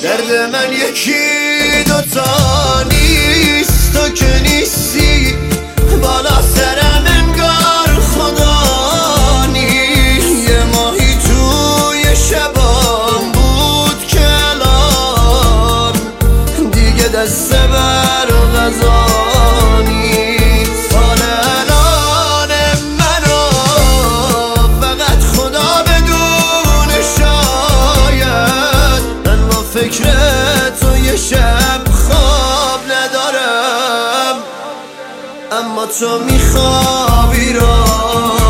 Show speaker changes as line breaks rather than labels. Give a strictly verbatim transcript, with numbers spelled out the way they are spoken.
درد من یکی دوتا نیست، تو که نیستی بالا سرم انگار خدا نیست. یه ماهی توی شبام بود که الان دیگه دست بر غذا نیست. حال الان منو فقط خدا بدونه، شاید من با فکر تو یه شب خواب ندارم، اما تو میخوابی را